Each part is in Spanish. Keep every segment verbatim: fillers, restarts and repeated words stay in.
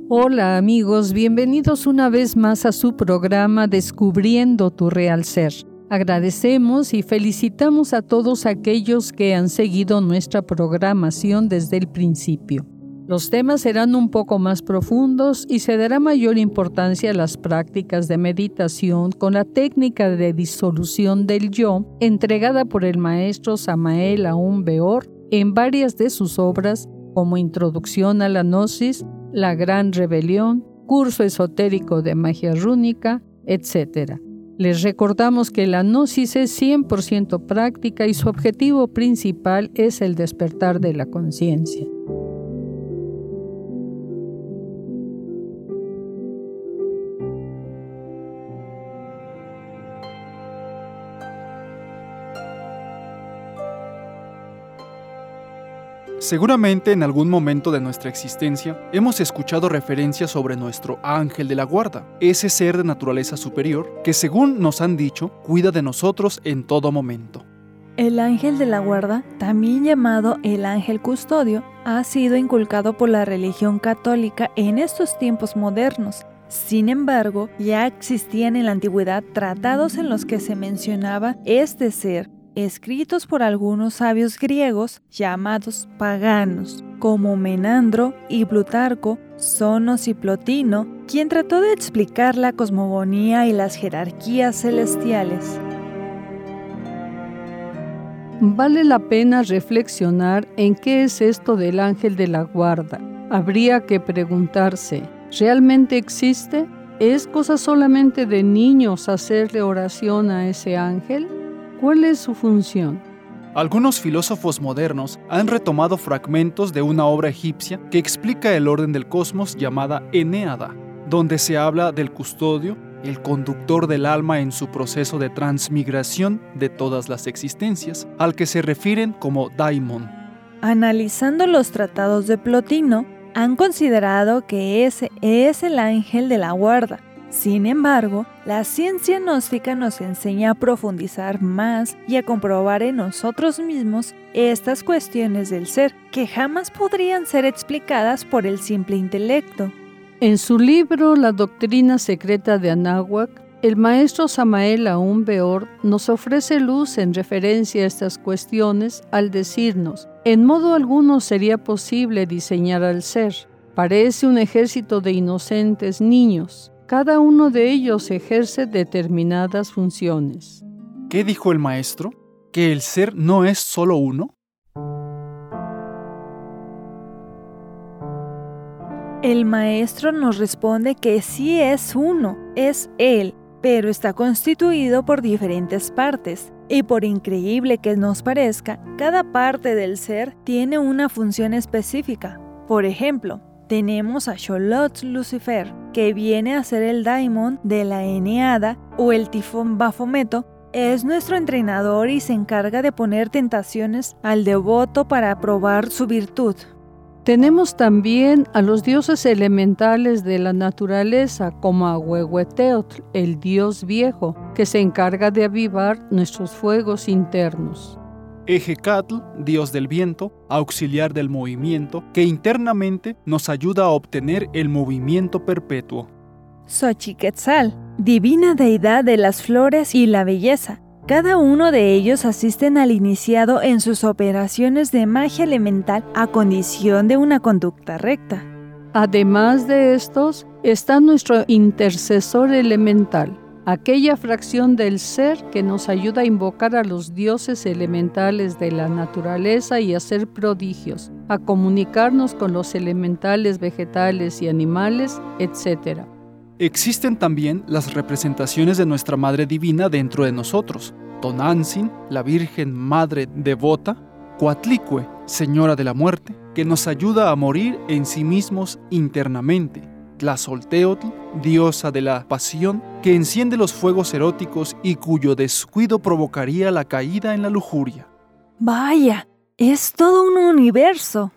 Hola amigos, bienvenidos una vez más a su programa Descubriendo tu Real Ser. Agradecemos y felicitamos a todos aquellos que han seguido nuestra programación desde el principio. Los temas serán un poco más profundos y se dará mayor importancia a las prácticas de meditación con la técnica de disolución del yo entregada por el maestro Samael Aun Weor en varias de sus obras como Introducción a la Gnosis, La Gran Rebelión, Curso Esotérico de Magia Rúnica, etcétera. Les recordamos que la Gnosis es cien por ciento práctica y su objetivo principal es el despertar de la conciencia. Seguramente en algún momento de nuestra existencia hemos escuchado referencias sobre nuestro ángel de la guarda, ese ser de naturaleza superior que, según nos han dicho, cuida de nosotros en todo momento. El ángel de la guarda, también llamado el ángel custodio, ha sido inculcado por la religión católica en estos tiempos modernos. Sin embargo, ya existían en la antigüedad tratados en los que se mencionaba este ser, escritos por algunos sabios griegos llamados paganos, como Menandro y Plutarco, Sonos y Plotino, quien trató de explicar la cosmogonía y las jerarquías celestiales. Vale la pena reflexionar en qué es esto del ángel de la guarda. Habría que preguntarse, ¿realmente existe? ¿Es cosa solamente de niños hacerle oración a ese ángel? ¿Cuál es su función? Algunos filósofos modernos han retomado fragmentos de una obra egipcia que explica el orden del cosmos llamada Enéada, donde se habla del custodio, el conductor del alma en su proceso de transmigración de todas las existencias, al que se refieren como daimon. Analizando los tratados de Plotino, han considerado que ese es el ángel de la guarda. Sin embargo, la ciencia gnóstica nos enseña a profundizar más y a comprobar en nosotros mismos estas cuestiones del ser que jamás podrían ser explicadas por el simple intelecto. En su libro La Doctrina Secreta de Anáhuac, el maestro Samael Aun Weor nos ofrece luz en referencia a estas cuestiones al decirnos: en modo alguno sería posible diseñar al ser. Parece un ejército de inocentes niños. Cada uno de ellos ejerce determinadas funciones. ¿Qué dijo el maestro? ¿Que el ser no es solo uno? El maestro nos responde que sí es uno, es él, pero está constituido por diferentes partes. Y por increíble que nos parezca, cada parte del ser tiene una función específica. Por ejemplo, tenemos a Xolotl Lucifer, que viene a ser el daimon de la Eneada, o el tifón Bafometo, es nuestro entrenador y se encarga de poner tentaciones al devoto para probar su virtud. Tenemos también a los dioses elementales de la naturaleza, como a Huehueteotl, el dios viejo, que se encarga de avivar nuestros fuegos internos. Ejecatl, dios del viento, auxiliar del movimiento, que internamente nos ayuda a obtener el movimiento perpetuo. Xochiquetzal, divina deidad de las flores y la belleza. Cada uno de ellos asisten al iniciado en sus operaciones de magia elemental a condición de una conducta recta. Además de estos, está nuestro intercesor elemental, aquella fracción del ser que nos ayuda a invocar a los dioses elementales de la naturaleza y hacer prodigios, a comunicarnos con los elementales vegetales y animales, etcétera. Existen también las representaciones de nuestra Madre Divina dentro de nosotros: Tonantzin, la Virgen Madre Devota; Coatlicue, Señora de la Muerte, que nos ayuda a morir en sí mismos internamente; Tlazolteotl, diosa de la pasión, que enciende los fuegos eróticos y cuyo descuido provocaría la caída en la lujuria. ¡Vaya! ¡Es todo un universo!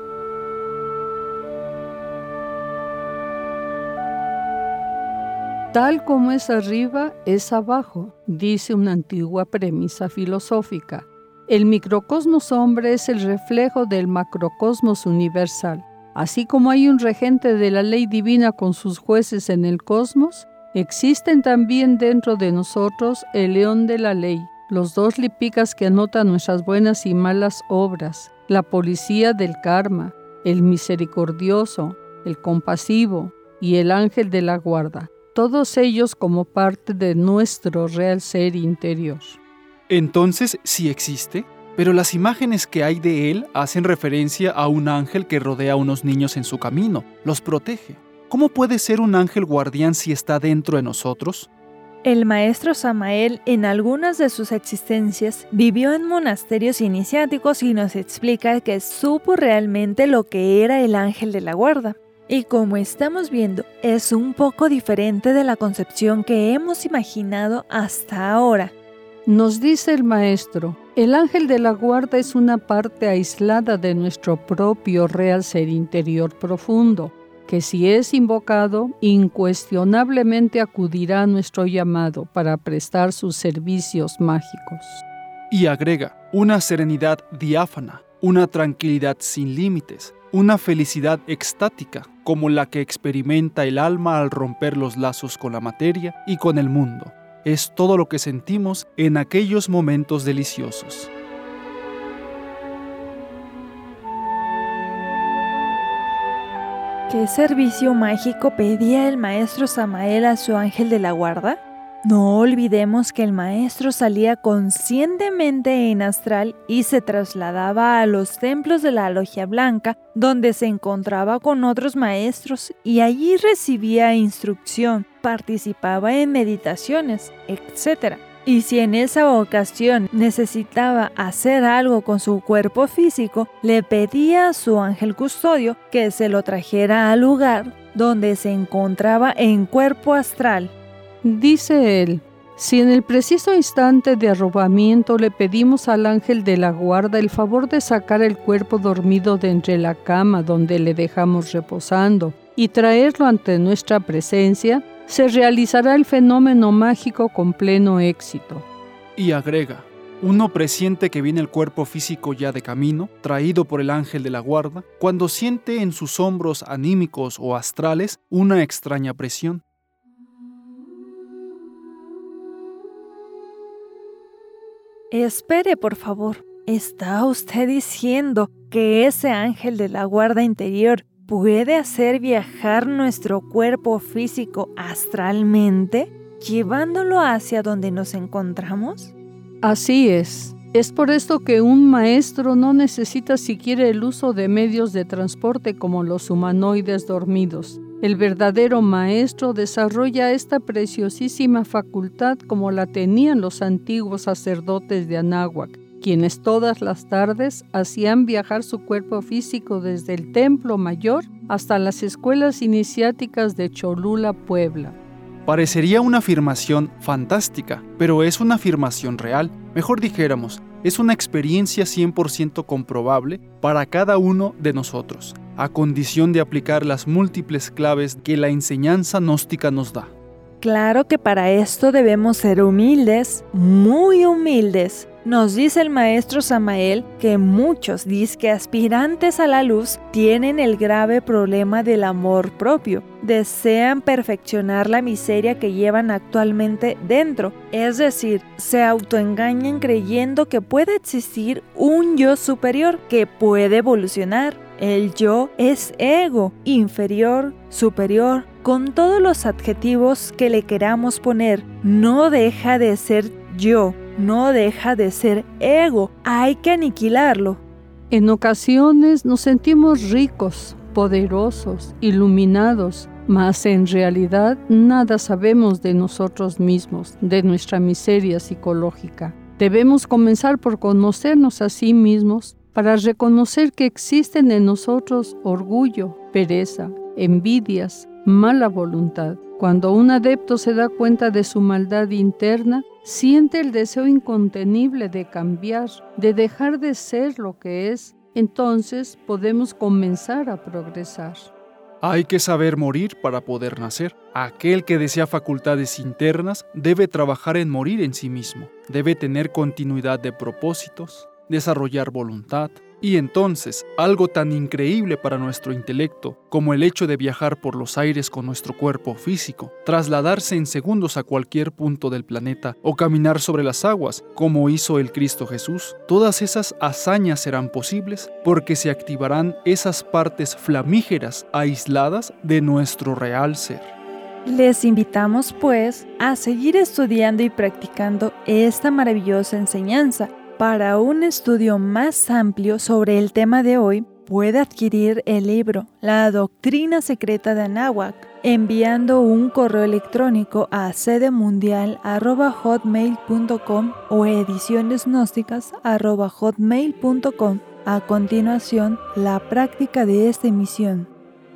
Tal como es arriba, es abajo, dice una antigua premisa filosófica. El microcosmos hombre es el reflejo del macrocosmos universal. Así como hay un regente de la ley divina con sus jueces en el cosmos, existen también dentro de nosotros el león de la ley, los dos lipicas que anotan nuestras buenas y malas obras, la policía del karma, el misericordioso, el compasivo y el ángel de la guarda, todos ellos como parte de nuestro real ser interior. Entonces, sí existe, pero las imágenes que hay de él hacen referencia a un ángel que rodea a unos niños en su camino, los protege. ¿Cómo puede ser un ángel guardián si está dentro de nosotros? El maestro Samael, en algunas de sus existencias, vivió en monasterios iniciáticos y nos explica que supo realmente lo que era el ángel de la guarda. Y como estamos viendo, es un poco diferente de la concepción que hemos imaginado hasta ahora. Nos dice el maestro, el ángel de la guarda es una parte aislada de nuestro propio real ser interior profundo, que si es invocado, incuestionablemente acudirá a nuestro llamado para prestar sus servicios mágicos. Y agrega, una serenidad diáfana, una tranquilidad sin límites, una felicidad extática, como la que experimenta el alma al romper los lazos con la materia y con el mundo. Es todo lo que sentimos en aquellos momentos deliciosos. ¿Qué servicio mágico pedía el maestro Samael a su ángel de la guarda? No olvidemos que el maestro salía conscientemente en astral y se trasladaba a los templos de la Logia Blanca, donde se encontraba con otros maestros y allí recibía instrucción, participaba en meditaciones, etcétera. Y si en esa ocasión necesitaba hacer algo con su cuerpo físico, le pedía a su ángel custodio que se lo trajera al lugar donde se encontraba en cuerpo astral. Dice él, si en el preciso instante de arrobamiento le pedimos al ángel de la guarda el favor de sacar el cuerpo dormido de entre la cama donde le dejamos reposando y traerlo ante nuestra presencia, se realizará el fenómeno mágico con pleno éxito. Y agrega, uno presiente que viene el cuerpo físico ya de camino, traído por el ángel de la guarda, cuando siente en sus hombros anímicos o astrales una extraña presión. Espere, por favor. ¿Está usted diciendo que ese ángel de la guarda interior puede hacer viajar nuestro cuerpo físico astralmente, llevándolo hacia donde nos encontramos? Así es. Es por esto que un maestro no necesita siquiera el uso de medios de transporte como los humanoides dormidos. El verdadero maestro desarrolla esta preciosísima facultad como la tenían los antiguos sacerdotes de Anáhuac, quienes todas las tardes hacían viajar su cuerpo físico desde el templo mayor hasta las escuelas iniciáticas de Cholula, Puebla. Parecería una afirmación fantástica, pero es una afirmación real. Mejor dijéramos, es una experiencia cien por ciento comprobable para cada uno de nosotros, a condición de aplicar las múltiples claves que la enseñanza gnóstica nos da. Claro que para esto debemos ser humildes, muy humildes. Nos dice el maestro Samael que muchos disque aspirantes a la luz tienen el grave problema del amor propio. Desean perfeccionar la miseria que llevan actualmente dentro, es decir, se autoengañan creyendo que puede existir un yo superior que puede evolucionar. El yo es ego, inferior, superior, con todos los adjetivos que le queramos poner. No deja de ser yo. No deja de ser ego, hay que aniquilarlo. En ocasiones nos sentimos ricos, poderosos, iluminados, mas en realidad nada sabemos de nosotros mismos, de nuestra miseria psicológica. Debemos comenzar por conocernos a sí mismos para reconocer que existen en nosotros orgullo, pereza, envidias, mala voluntad. Cuando un adepto se da cuenta de su maldad interna, siente el deseo incontenible de cambiar, de dejar de ser lo que es. Entonces podemos comenzar a progresar. Hay que saber morir para poder nacer. Aquel que desea facultades internas debe trabajar en morir en sí mismo. Debe tener continuidad de propósitos, desarrollar voluntad Y entonces, algo tan increíble para nuestro intelecto como el hecho de viajar por los aires con nuestro cuerpo físico, trasladarse en segundos a cualquier punto del planeta o caminar sobre las aguas, como hizo el Cristo Jesús, todas esas hazañas serán posibles porque se activarán esas partes flamígeras aisladas de nuestro real ser. Les invitamos, pues, a seguir estudiando y practicando esta maravillosa enseñanza. Para un estudio más amplio sobre el tema de hoy, puede adquirir el libro La Doctrina Secreta de Anáhuac, enviando un correo electrónico a sedemundial arroba hotmail punto com o edicionesgnósticas arroba hotmail punto com. A continuación, la práctica de esta emisión.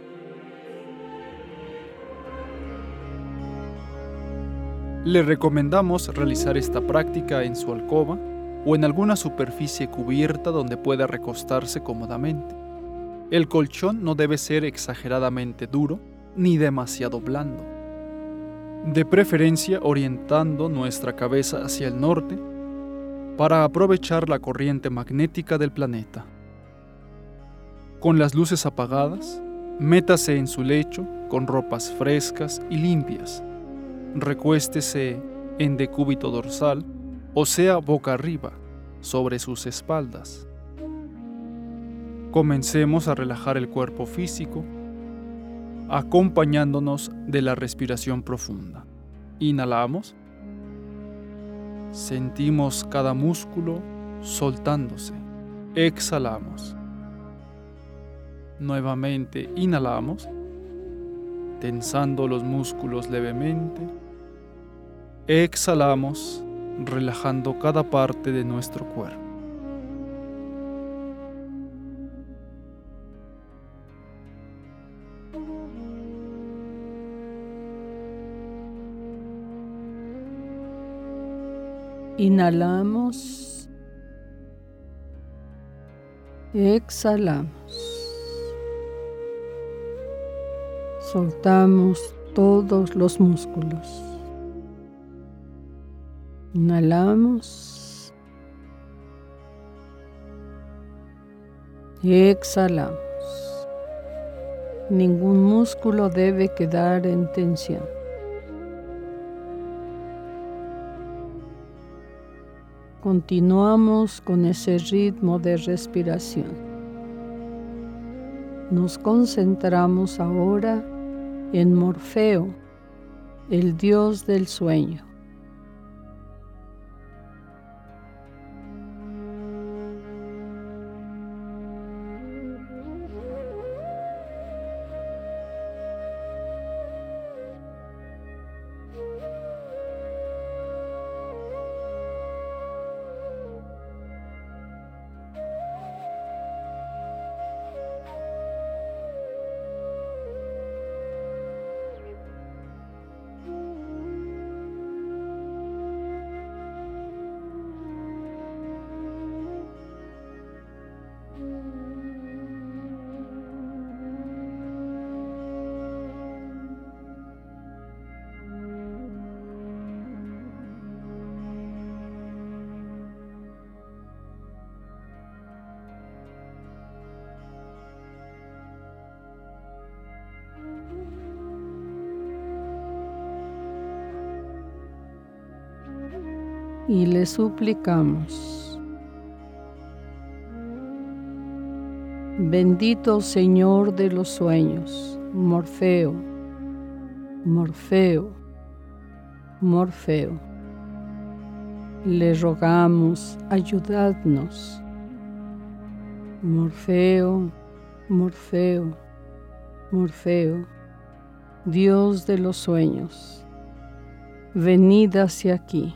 Le recomendamos realizar esta práctica en su alcoba o en alguna superficie cubierta donde pueda recostarse cómodamente. El colchón no debe ser exageradamente duro ni demasiado blando. De preferencia orientando nuestra cabeza hacia el norte para aprovechar la corriente magnética del planeta. Con las luces apagadas, métase en su lecho con ropas frescas y limpias. Recuéstese en decúbito dorsal, o sea, boca arriba, sobre sus espaldas. Comencemos a relajar el cuerpo físico, acompañándonos de la respiración profunda. Inhalamos. Sentimos cada músculo soltándose. Exhalamos. Nuevamente inhalamos, tensando los músculos levemente. Exhalamos, relajando cada parte de nuestro cuerpo. Inhalamos, exhalamos, soltamos todos los músculos. Inhalamos, exhalamos. Ningún músculo debe quedar en tensión. Continuamos con ese ritmo de respiración. Nos concentramos ahora en Morfeo, el dios del sueño. Y le suplicamos: bendito Señor de los sueños, Morfeo, Morfeo, Morfeo, le rogamos, ayudadnos. Morfeo, Morfeo, Morfeo, Dios de los sueños, venid hacia aquí.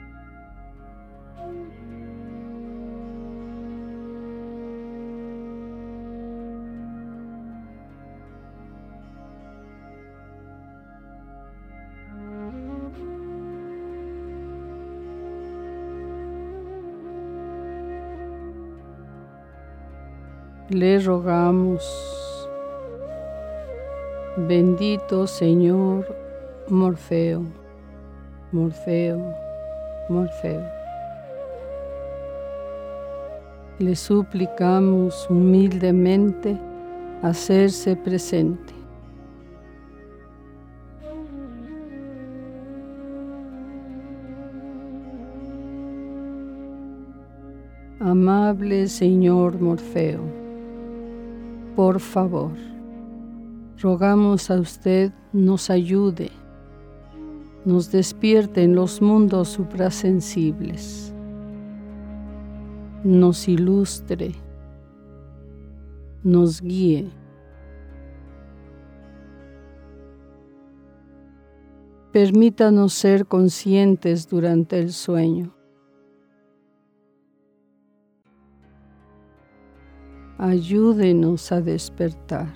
Le rogamos, bendito Señor Morfeo, Morfeo, Morfeo, Le suplicamos humildemente hacerse presente. Amable Señor Morfeo, por favor, rogamos a usted nos ayude, nos despierte en los mundos suprasensibles, nos ilustre, nos guíe. Permítanos ser conscientes durante el sueño. Ayúdenos a despertar.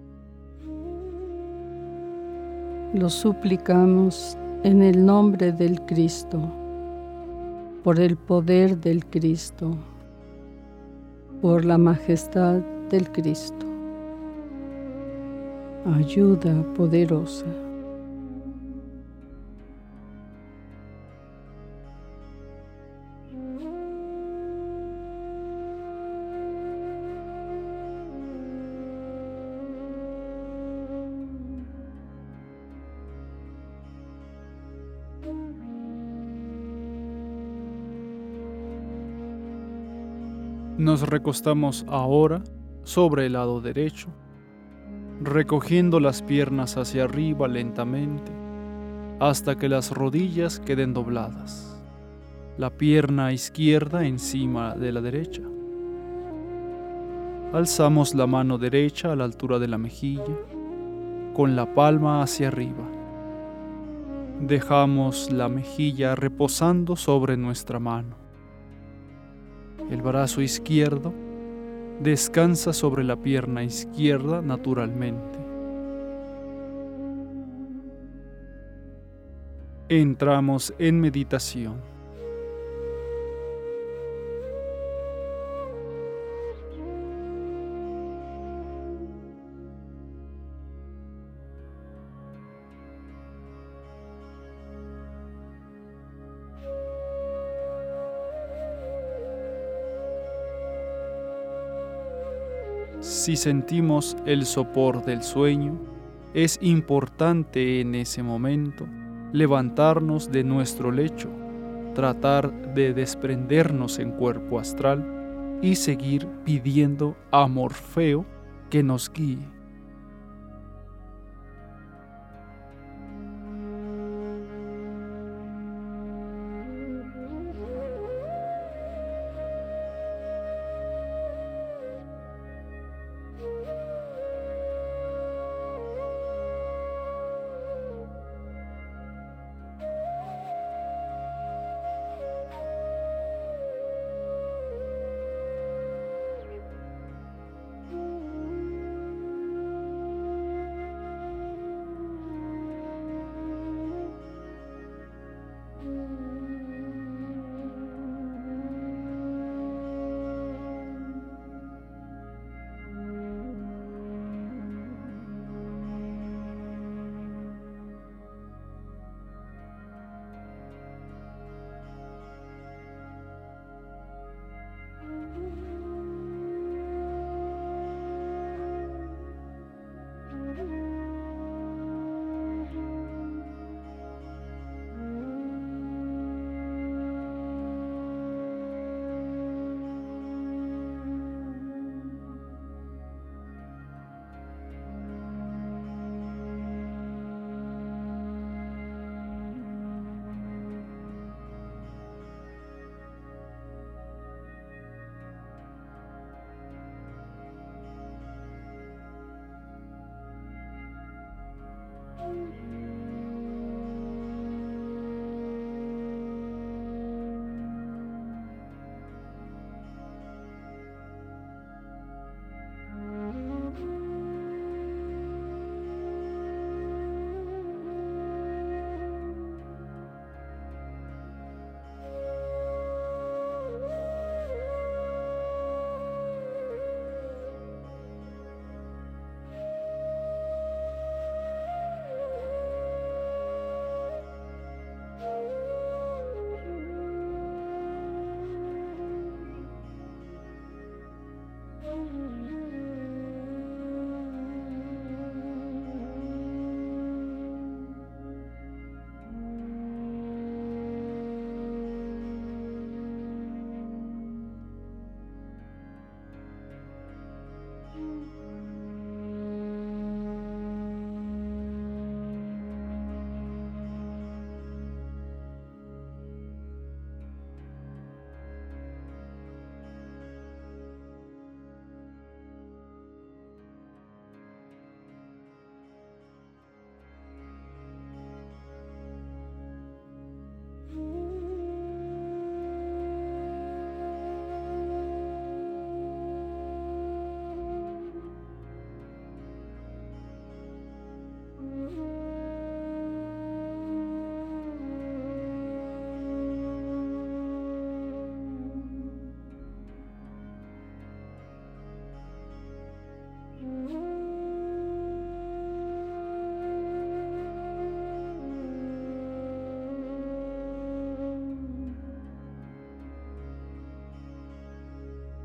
Lo suplicamos en el nombre del Cristo, por el poder del Cristo, por la majestad del Cristo. Ayuda poderosa. Nos recostamos ahora sobre el lado derecho, recogiendo las piernas hacia arriba lentamente, hasta que las rodillas queden dobladas, la pierna izquierda encima de la derecha. Alzamos la mano derecha a la altura de la mejilla, con la palma hacia arriba. Dejamos la mejilla reposando sobre nuestra mano. El brazo izquierdo descansa sobre la pierna izquierda naturalmente. Entramos en meditación. Si sentimos el sopor del sueño, es importante en ese momento levantarnos de nuestro lecho, tratar de desprendernos en cuerpo astral y seguir pidiendo a Morfeo que nos guíe.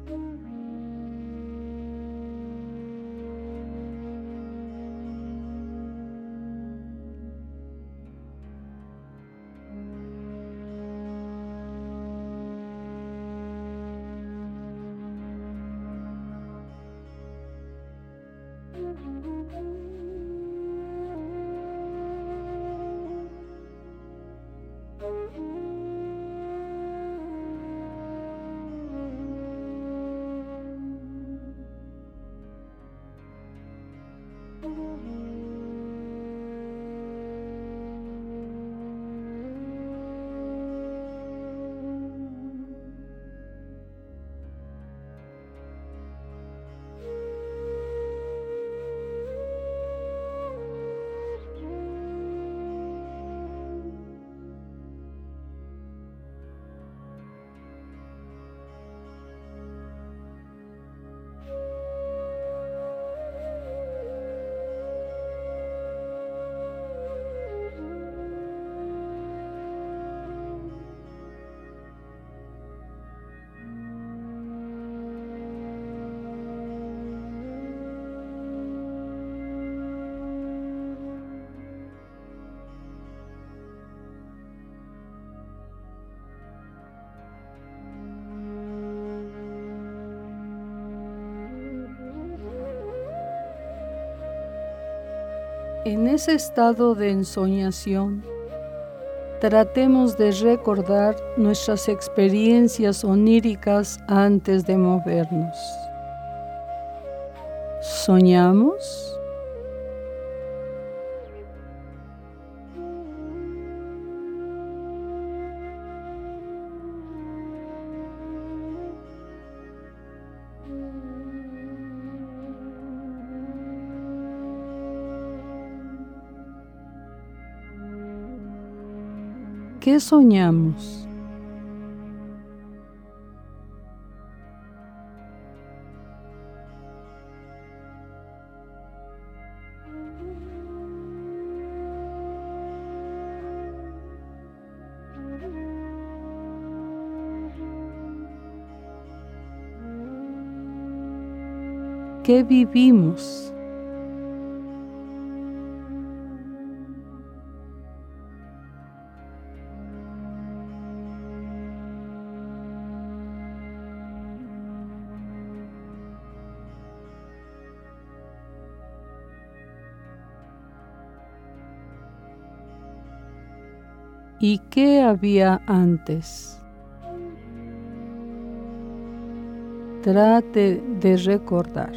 En ese estado de ensoñación, tratemos de recordar nuestras experiencias oníricas antes de movernos. ¿Soñamos? ¿Qué soñamos? ¿Qué vivimos? ¿Y qué había antes? Trate de recordar.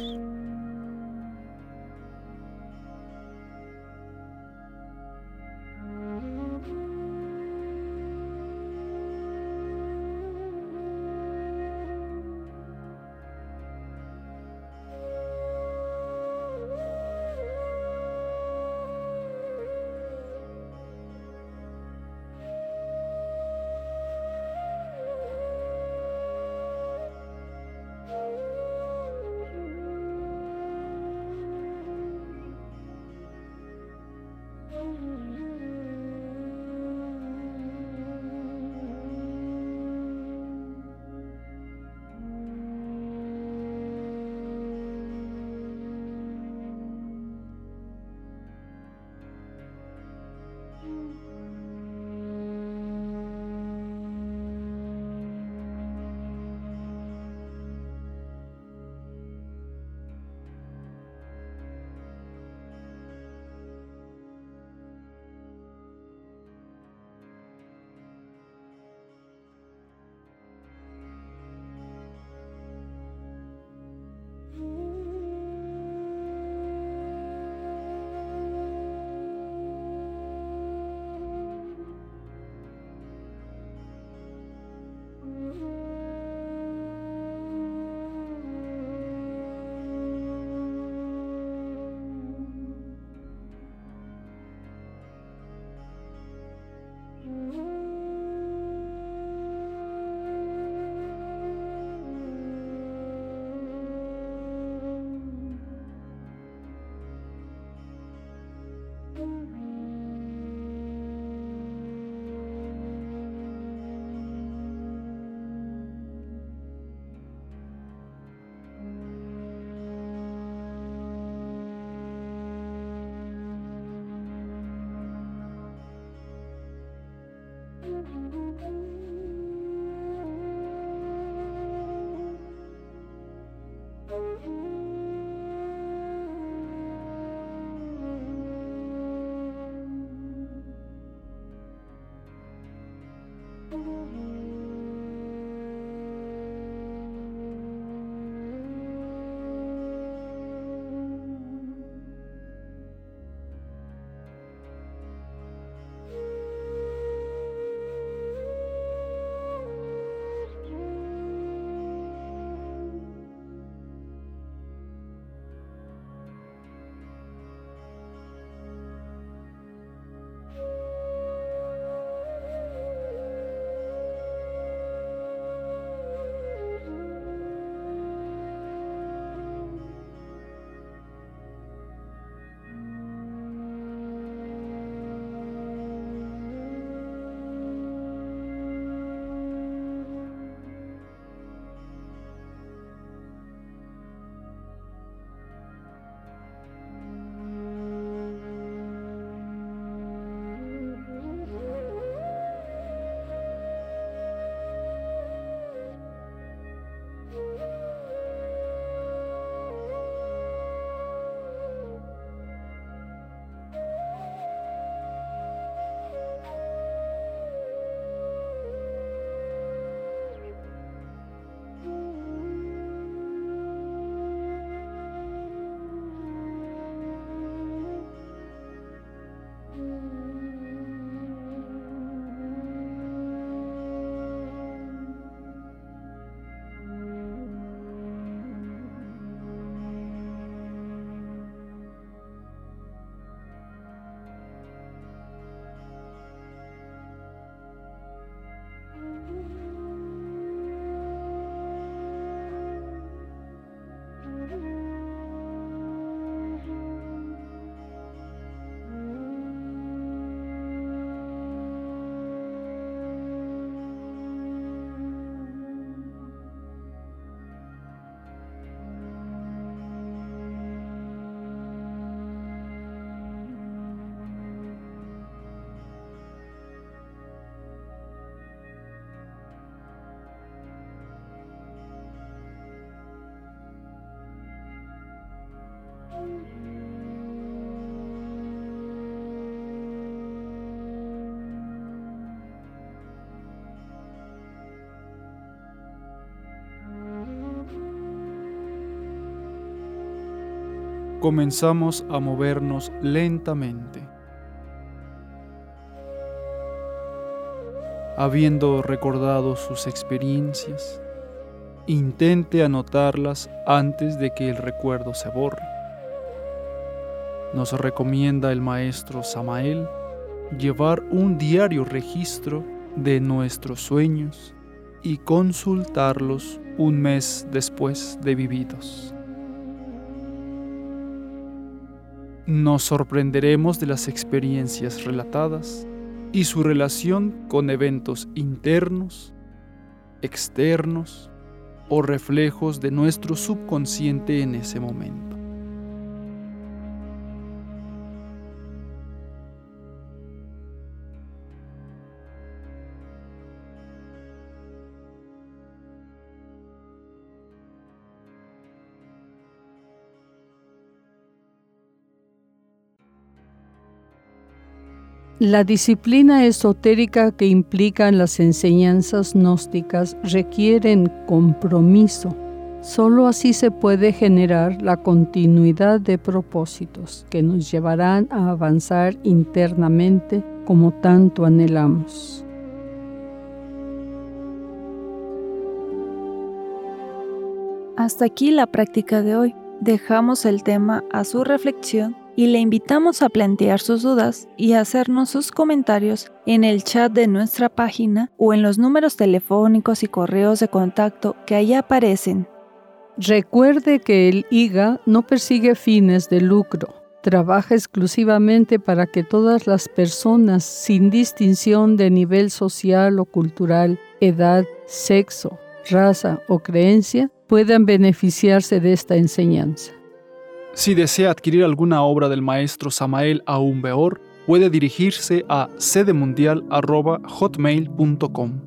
Comenzamos a movernos lentamente. Habiendo recordado sus experiencias, intente anotarlas antes de que el recuerdo se borre. Nos recomienda el maestro Samael llevar un diario registro de nuestros sueños y consultarlos un mes después de vividos. Nos sorprenderemos de las experiencias relatadas y su relación con eventos internos, externos o reflejos de nuestro subconsciente en ese momento. La disciplina esotérica que implican las enseñanzas gnósticas requieren compromiso. Solo así se puede generar la continuidad de propósitos que nos llevarán a avanzar internamente como tanto anhelamos. Hasta aquí la práctica de hoy. Dejamos el tema a su reflexión y le invitamos a plantear sus dudas y a hacernos sus comentarios en el chat de nuestra página o en los números telefónicos y correos de contacto que ahí aparecen. Recuerde que el I G A no persigue fines de lucro. Trabaja exclusivamente para que todas las personas, sin distinción de nivel social o cultural, edad, sexo, raza o creencia, puedan beneficiarse de esta enseñanza. Si desea adquirir alguna obra del maestro Samael Aún Weor, puede dirigirse a sedemundial arroba hotmail punto com.